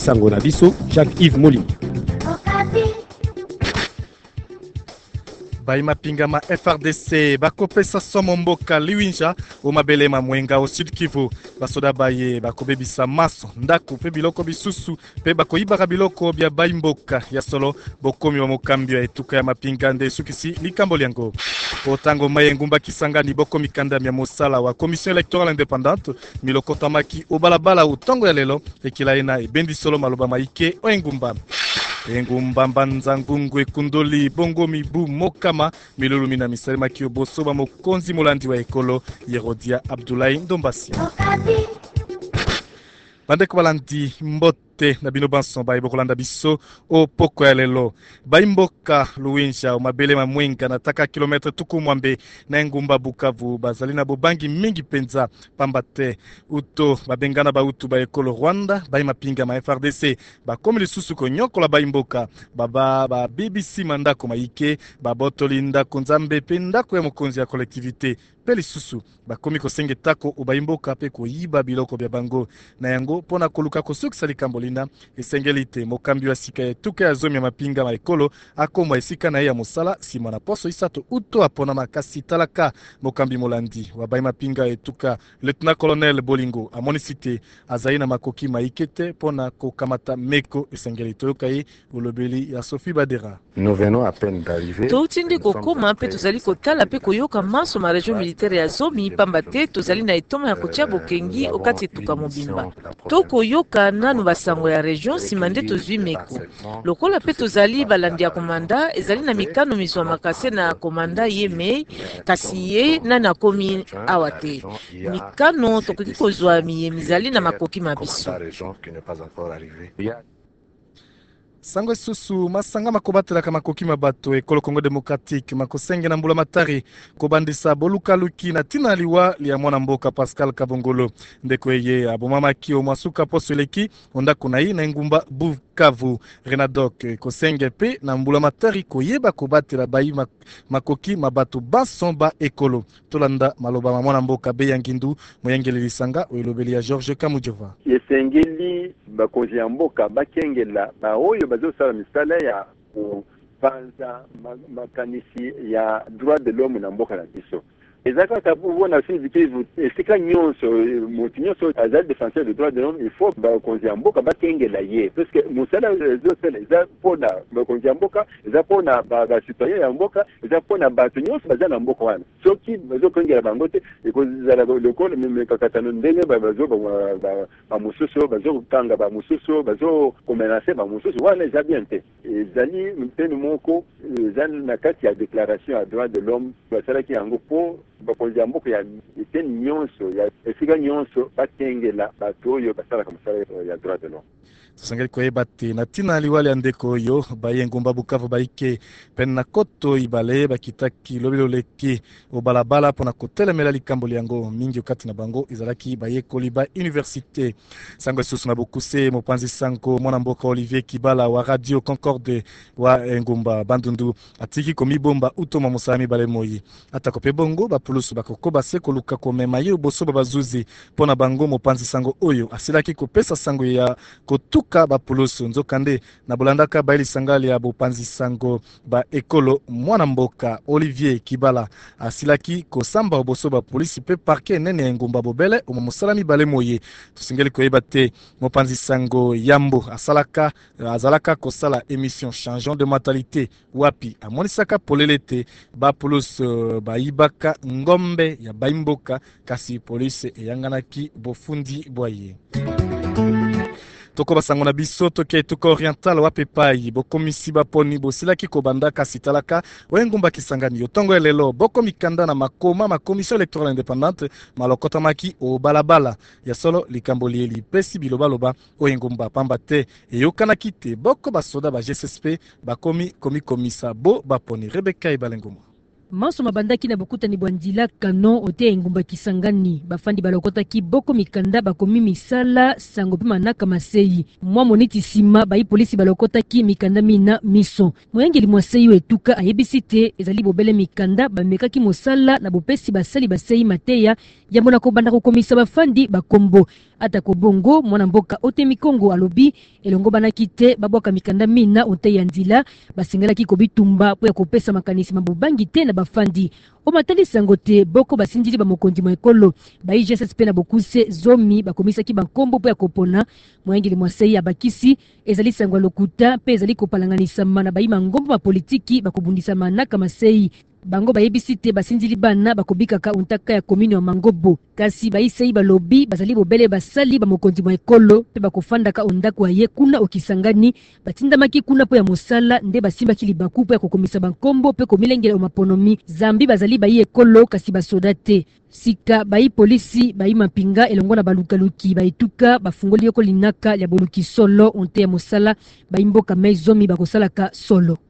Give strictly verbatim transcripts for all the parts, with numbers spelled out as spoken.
sango na biso Jacques-Yves Molimi. Baima pingama F R D C bakopesa somo mboka liwinja o mabelema mwenga o Sud Kivu basoda baye bakobebisa maso ndako pe biloko bisusu pe bakoyibaka biloko bya baimboka ya solo bokomi wa mokambi ya etuka ya mapinga nde sukisi likambo lyango otango maye ngumba kisangani bokomi kanda ya mosala wa commission électorale indépendante milokotamaki obalabala utongo ya lelo ekilaina ebendi solo maloba maike o engumba engumba mbanza ngungwe kundoli bongo mibu mokama milulu mina misalema kio bosoba mokonzi molandi wa ekolo Yerodia Abdoulaye Ndombasi bandeko balandi mbote na bino banson baye bokolanda biso o poko ya lelo baimboka luwinja o mabelema mwenga na taka kilometre tuku mwambe na ngumba Bukavu bazali na bobangi mingi penza pambate uto babengana ba utu ba ekolo Rwanda baima pinga ma F R D C bakomi lisusu konyokola baimboka baba ba B B C mandako maike babotoli ndako nzambe pe ndako ya mokonzi ya collectivité pe lisusu bakomi kosenge tako o baimboka pe koyiba biloko bya bango na yango pona koluka kosukisa likambo lina esengelite mokambi wa sika ya tuka ya zomi ya mapinga ma ekolo akomwa esika na ye ya mosala sima na poso isato uto apona makasi talaka mokambi molandi wa baima pinga etuka lieutenant colonel Bolingo amonisite azai na makoki maikete pona kokamata meko esengelite yokai ulobeli ya Sophie Badera. Nous venons à peine d'arriver. Toutindi kokoma pe tozali kotala pe koyoka maso ma région militaire ya zomi pamba te tozali na etoma ya kotia bokengi okati etuka mobimba tokoyoka nanu basango ya region sima nde tozwi meko lokola pe tozali balandi ya komanda ezali na mikano mizwa makase na komanda ye me kasi ye nani akomi awa te mikano tokoki kozwa miye mizali na makoki mabiso sango susu masanga makobatela kama makoki mabato ekolo Congo démocratique makosenge na mbula matari kobandisa boluka luki na tina liwa lia mwana mboka Pascal Kabongolo ndeko ye abomamaki o mwasuka poso leki onda kunai na ngumba Bukavu Renadok kosenge pe na mbula matari koyeba kobatela bayi makoki mabato basomba ekolo tolanda maloba ma mwana mboka be yangindu moyengeli lisanga oyelobeli ya Georges Kamujova yesengeli bakonzi ya mboka bakengela baoyo bazosala misala ya kupanza makanisi ya droit de l'homme na mboka na biso ezaka kabubona siviki esika nyonso mutu nyonso azali défenseur des droits de l'homme il faut bakonzi ya mboka bakengela ye parce que musala ezosala eza pona bakonzi ya mboka eza pona bacitoyen ya mboka eza pona bato nyonso baza na mboka wana soki bazokengela bango te ekozala lokolo memekakatano ndenge bazoba bamosusu bazokanga bamosusu bazokomenase bamosusu wana eza bien te ezali mpeni moko eza na kati ya déclaration ya droit de l'homme basalaki yango po bakonzi ya mboka ya eteni nyonso ya esika nyonso bakengela bato oyo basalaka mosala ya droit de l'homme tosangeli koyeba te na tina liwali ya ndeko oyo baye ngumba Bukavu baike pene na koto ibale bakitaki lobelo leki obalabala mpona kotelemela likambo liango mingi okati na bango ezalaki bayekoli ba université sango esusu na bokuse mopanzi sango mwana mboka Olivier Kibala wa Radio Concorde wa ngumba Bandundu atiki komibomba utoma mosala mibale moyi atako pe bongo bapulusu bakokoba se koluka komema ye bosoba bazuzi mpona bango mopanzi sango oyo asilaki kopesa sango ya kotuka bapulusu nzokande na bolandaka baili sangali ya bopanzi sango ba ekolo mwana mboka Olivier Kibala asilaki kosamba oboso ba polisi pe parke nene ngumba bobele o mosalami bale moye tosingeli koyeba te mopanzi sango yambo asalaka azalaka kosala émission changeant de mentalité wapi amonisaka polelete ba pulusu baibaka ngombe ya baimboka kasi polisi eyanganaki bofundi boye toko basango na biso toke tuko oriental wape pai bokomisi baponi bosilaki kobanda kasi talaka wengumba kisangani yotongo elelo boko mikanda na makoma ma commission électorale indépendante malokotamaki o balabala ya solo likambo lieli pesi bilobaloba wengumba pamba te eyokanaki te boko basoda ba G S S P bakomi komi komisa bo baponi Rebecca Ibalenguma Maso mabandaki na bokuta ni bwandila kano ote engumba Kisangani. Bafandi balokota ki boko mikanda bakomi misala sango pe manaka masei. Mwa moniti sima bayi polisi balokota ki mikanda mina miso. Moyengeli mwasei wetuka ayebisite ezali bobele mikanda bameka ki mosala na bopesi basali basei mateya yambo na kobanda kokomisa bafandi bakombo. Ata kobongo mwana mboka ote mikongo alobi elongo banaki te babwaka mikanda mina ote yanzila basengelaki kobitumba po ya kopesa makanisi mabobangi te na bafandi. O matali sangote boko basindili ba mokonzi mo ekolo ba I G S S P na bokuse zomi bakomisaki bankombo po ya kopona moyengeli mwasei abakisi ezali sangwa lokuta pe ezali kopalanganisa mana bayima ngombo ma politiki bakobundisa manaka masei. Bango bayebisi te basindili bana bakobikaka untaka ya komini wa Mangobo kasi baisei balobi bazali bobele basali ba mokonzi mo ekolo pe bakofandaka ondako wa ye kuna okisangani batindamaki kuna po ya mosala nde basimbaki libaku po ya kokomisa bankombo pe komilengela o maponomi zambi bazali bayi ekolo kasi basoda te. Sika bayi polisi bayi mapinga elongo na balukaluki baituka bafungoli yoko linaka ya boluki solo onte ya mosala bayi mboka meizomi bakosalaka solo.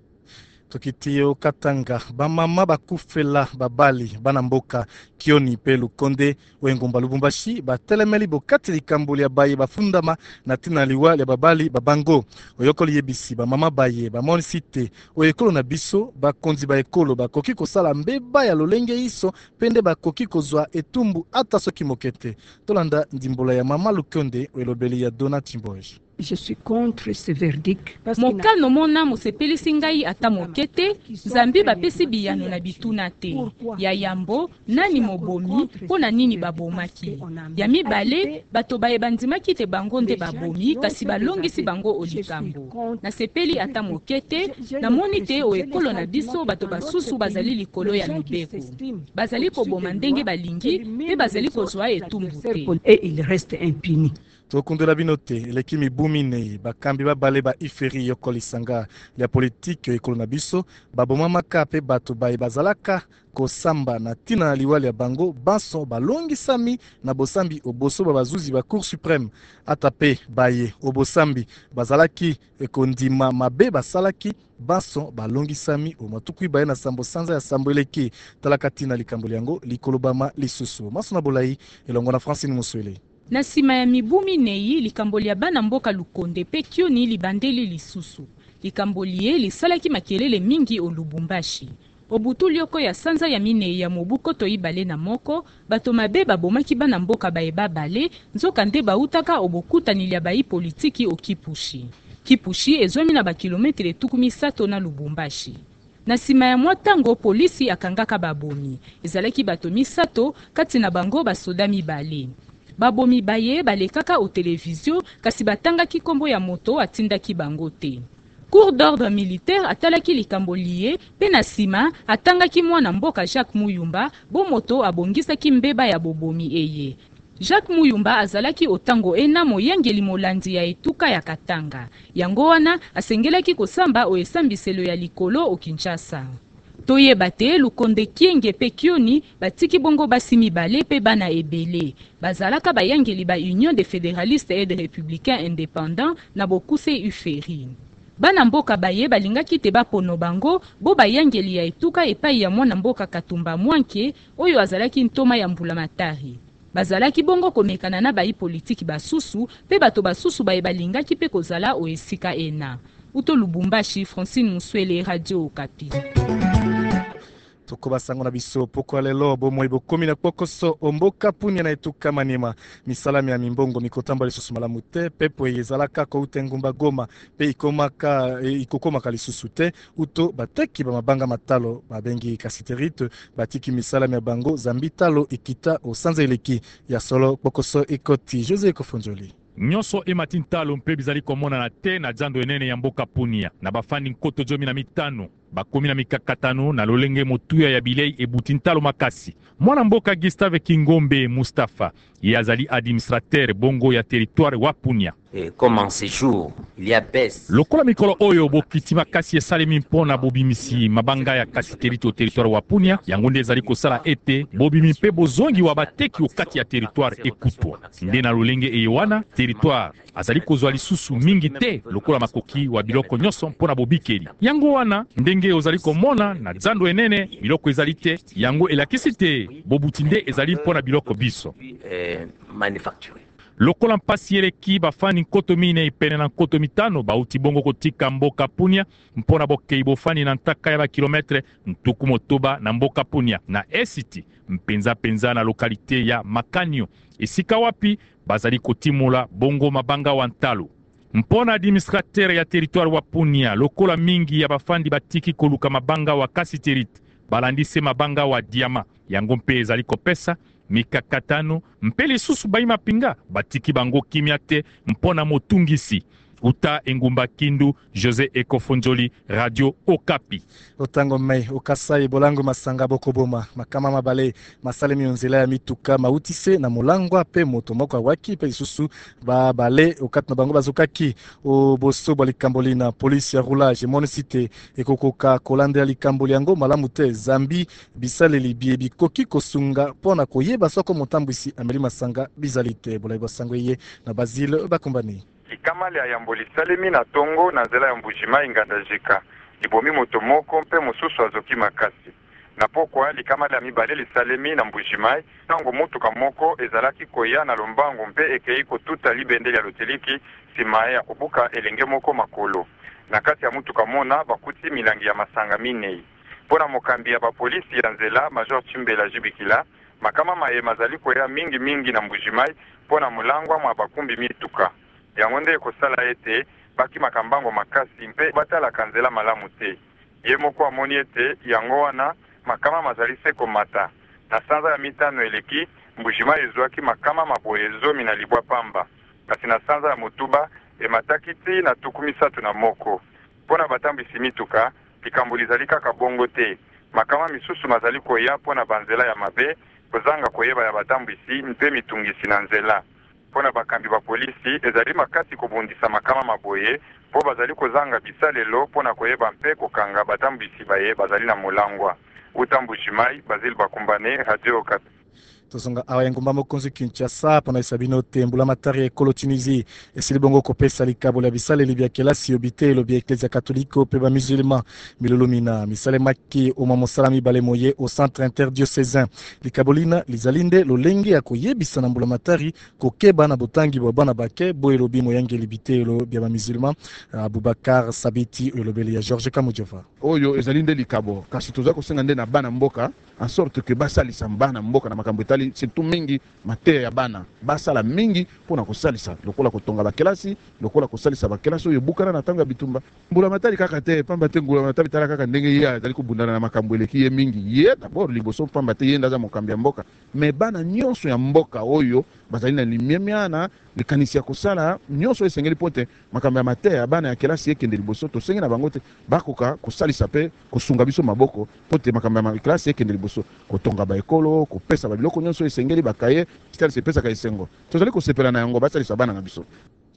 Tokitio Katanga bamama bakufela babali bana mboka Kioni pe Lukonde wengumba Lubumbashi batelemeli bokati likamboli ya baye bafundama na tina liwa ya babali babango oyokoli yebisi bamama baye bamoni site oyekolo na biso bakonzi ba ekolo bakoki kosala mbeba ya lolenge iso pende bakoki kozwa etumbu ata soki mokete tolanda ndimbola ya mama Lukonde oyelobeli ya Dona Timboje. Je suis contre ce verdict. Moka no mona mosepelisi ngai ata mokete Zambi bapesi biyano na bituna te ya yambo nani mobomi pona nini babomaki ya mibale bato baye bandimaki te bango nde babomi kasi balongisi bango olikambo na sepeli ata mokete na moni te o ekolo na biso bato basusu bazali likolo ya mibeko bazali koboma ndenge balingi pe bazali kozwa etumbu te et il reste impuni. Tokundela binote elekimi bumine bakambi babale ba iferi yokoli sanga ya politique ekolo na biso baboma makape bato baye bazalaka kosamba na tina liwali ya bango banso balongisami na bosambi oboso babazuzi ba Cour suprême atape baye obosambi bazalaki ekondima mabe basalaki banso balongisami o matuku baye na sambo sanza ya sambo eleki talaka tina likambo yango likolobama lisusu maso na bolai elongo na Francine Muswele. Na sima ya mibumi nei likamboli ya bana mboka Lukonde pe Kioni libandeli lisusu. Likamboli ye lisalaki makelele mingi o Lubumbashi. Obutu lioko ya sanza ya minei ya mobuko toibale na moko, bato mabe babomaki bana mboka baeba bale, nzoka nde bautaka obokutani ya bayi politiki o Kipushi. Kipushi ezomi na bakilometre tukumi sato na Lubumbashi. Na sima ya mwatango polisi akangaka babomi. Ezalaki bato misato kati na bango basoda mibale. Babomi baye balekaka o televizio kasi batangaki kombo ya moto atindaki bango te. Cour d'ordre militaire atalaki likambo liye pe na sima atangaki mwana mboka Jacques Muyumba bo moto abongisaki mbeba ya bobomi eye. Jacques Muyumba azalaki otango ena moyengeli molandi ya etuka ya Katanga. Yango wana asengelaki kosamba o esambiselo ya likolo o Kinshasa. Toye bate Lukonde Kienge pe Kioni batiki bongo basi mibale pe bana ebele. Bazalaka bayangeli ba Union des fédéralistes et des républicains indépendants na bokuse uferi. Bana mboka baye balingaki te bapono bango bo bayangeli ya etuka epai ya mwana mboka Katumba Mwanke oyo azalaki ntoma ya mbula matari. Bazalaki bongo komekana na bayi politiki basusu pe bato basusu baye balingaki pe kozala o esika ena. Uto Lubumbashi, Francine Muswele, Radio Okapi. Toko basango na biso poko lelo bomoi bokomi na pokoso omboka punya na etuka manima misalami ya mimbongo mikotambo lisusu malamu te pepo ezalaka ko utengumba Goma pe ikomaka ikokomaka lisusu te uto bateki ba mabanga matalo babengi kasiterite batiki misalami ya bango zambitalo ikita osanza eleki ya solo pokoso ekoti José Kofonjoli. Nyonso ematintalo mpe bizali komona na te na jando enene ya mboka punia na bafani nkoto jomi na mitano bakomi na mikakatano na lolenge motuya ya bilei ebutintalo makasi. Mwana mboka Gustave Kingombe Mustafa ye azali administrateur bongo ya territoire wa Punia. Et comme en ces jours, il y a baisse. Lokola mikolo oyo bokiti makasi esalemi mpona bobimisi mabanga ya kasi territoire territoire wa Punia yango nde ezali kosala ete bobimi mpe bozongi wa bateki okati ya territoire ekutwa. Nde na lolenge eyewana territoire azali kozwa lisusu mingi te lokola makoki wa biloko nyonso mpona bobikeli. Yango wana ndenge ndenge ozali komona na zando enene biloko ezali te yango elakisi te bobuti nde ezali mpona biloko biso lokola mpasi eleki bafani nkoto minei pene na nkoto mitano bauti bongo kotika mboka Punia mpona bokei bofani na ntaka ya bakilometre ntuku motoba na mboka Punia na esiti mpenza penza na lokalite ya Makanio esika wapi bazali kotimula bongo mabanga wa Ntalo. Mpona administrateur ya territoire wa Punia lokola mingi ya bafandi batiki koluka mabanga wa Kasiterit balandise mabanga wa Diama yango mpe ezali kopesa mikakatano mpe lisusu bayi mapinga batiki bango kimia te mpona motungisi uta engumba Kindu José Ekofonjoli Radio Okapi. Otango mai okasai bolango masanga bokoboma makama mabale masale mionzela ya mituka mautise na molangwa pe moto moko waki pe lisusu ba bale okatna bango bazokaki o boso balikamboli na police ya roulage monicité ekokoka kolande likamboli yango malamu te Zambi bisale libie bikoki kosunga pona koyeba soko motambwisi ameli masanga bizalite bolai basango ye na Basile bakombani likamali ayamboli salemi na tongo na nzela ya mbujima ingandajika libomi moto moko mpe mosusu azoki makasi na pokwa likamali ya mibale lisalemi na mbujimai ntango motuka moko ezalaki koya na lombango mpe ekei kotuta libendeli ya loteliki nsima ya kobuka elenge moko makolo na kati ya motuka mona bakuti milangi ya masanga minei mpona mokambi ya bapolisi ya nzela Major Chimbela Jibikila makama mayema azali koya mingi mingi na mbujimai mpona molangwa mwa bakumbi mituka yango nde ekosala ete baki makambango makasi mpe batalaka nzela malamu te ye moko amoni ete yango wana makama mazali se komata na sanza ya mitano eleki mbujima ezwaki makama maboye zomi na libwa pamba kasi na sanza ya motuba emataki ti na tuku misato na moko mpona batambwisi mituka likambo lizali kaka bongo te makama misusu mazali koya mpona banzela ya mabe kozanga koyeba ya batambwisi mpe mitungisi na nzela mpona bakambi ba polisi ezali makasi kobundisa makama maboye po bazali kozanga bisalelo mpona koyeba mpe kokanga batambwisi baye bazali na molangwa utambujimai Basile bakumbane Radio Okapi. Tosonga awa yangumba mokonzi Kinshasa pona isabino tembula matari ekolo Tunisie esili bongo kopesa likabo la bisale libya kelasi obite lobi eklezia katoliko pe ba musulman milolomina misale maki o mamosalami bale moye au centre interdiocésain likabolina lizalinde lolenge ya koyebisa na mbula matari kokeba na botangi bwa bana bake boye lobi moyange libite lo bya ba musulman Abubakar Sabiti lobeli ya George Kamujova oyo ezalinde likabo kasi toza kosenga nde na bana mboka en sorte que basalisa bana mboka na makambo etali surtout mingi mateya ya bana basala mingi pona kosalisa lokola kotonga bakelasi lokola kosalisa bakelasi oyo bukana na tanga bitumba mbula matali kaka te pamba te ngula matali tala kaka ndenge ye azali kubundana na makambo eleki ye mingi ye d'abord liboso pamba te ye ndaza mokambi ya mboka me bana nyonso ya mboka oyo bazali na limiamiana likanisi ya kosala nyonso esengeli pote makambo ya mateya bana ya kelasi ekende liboso tosenge na bango te bakoka kosalisa pe kosunga biso maboko pote makambo ya kelasi ekende liboso kotonga ba ekolo kopesa ba biloko nyonso esengeli bakaye style sepesa ka esengo tozali kosepela na yango basalisa bana na biso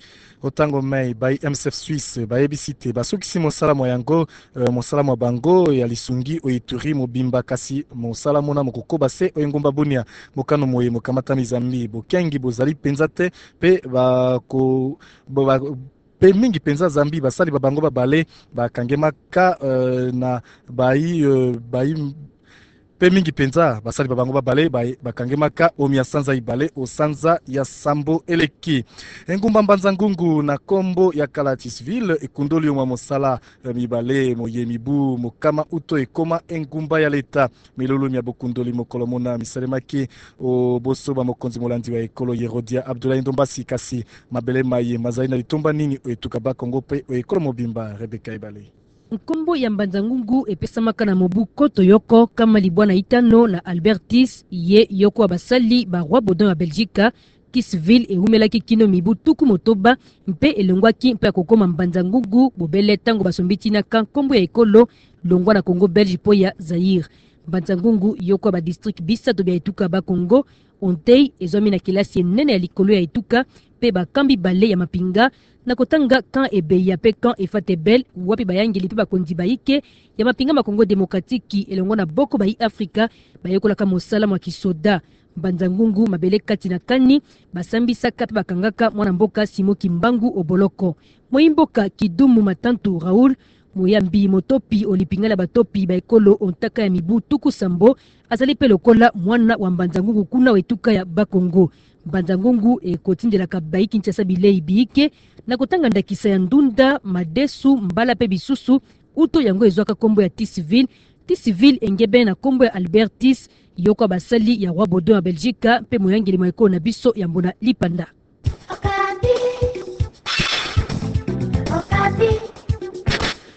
otango mai by M S F Suisse by A B C T basukisi mosala mo yango uh, mosala mo bango ya lisungi oituri mobimba kasi mosala mona mokoko base oyengomba bunia mokano moye mokamata mizambi bokengi bozali penza te pe ba ko ba pe mingi penza Zambi basali babango babale bakangemaka uh, na bayi uh, bayi pe mingi penza basali babango babale bakangemaka omia sanza ibale o sanza ya Sambo eleki engumba mbanza ngungu na kombo ya Kalatisville ekundoli omwa mosala mibale moye mibu mokama uto ekoma engumba ya leta milolo mia bokundoli mokolo mona misalemaki o boso ba mokonzi molandi wa ekolo Yerodia Abdoulaye Ndombasi kasi mabele maye mazali na litomba nini etuka ba Kongo pe ekolo mobimba Rebeka Ibale nkombo ya mbanza ngungu epesamaka na mobu koto yoko kama libwana itano na Albertis ye yoko abasali ba roi Baudouin ya Belgique Kisville eumelaki kino mibu tuku motoba mpe elongwaki mpe akokoma mbanza ngungu bobele tango basombiti na kankombo ya ekolo longwa na Congo Belge po ya Zaire mbanza ngungu yoko ba district bisato bya etuka ba Congo Ontei ezomi na kilasi enene ya likolo ya etuka pe bakambi bale ya mapinga na kotanga kan ebeya pe kan efatebel wapi bayangeli pe bakonzi baike ya mapinga ma Congo Démocratique elongo na boko bayi Afrika bayekolaka mosala mwa kisoda mbanza ngungu mabele kati na kani basambisaka pe bakangaka mwana mboka Simo Kimbangu Oboloko moyimboka Kidumu Matantu Raoul Moyambi Motopi olipingala batopi ba ekolo ontaka ya mibu tuku sambo azali pe lokola mwana wa Mbanzangungu kuna wetuka ya Bakongo. Mbanzangungu ekotindelaka bayi Kinshasa bilei biike na kotanga ndakisa ya ndunda madesu mbala pe bisusu uto yango ezwaka kombo ya Tisville. Tisville engebe na kombo ya Albertis yoko basali ya Roi Baudouin ya Belgique pe moyangeli moeko na biso ya mbona lipanda.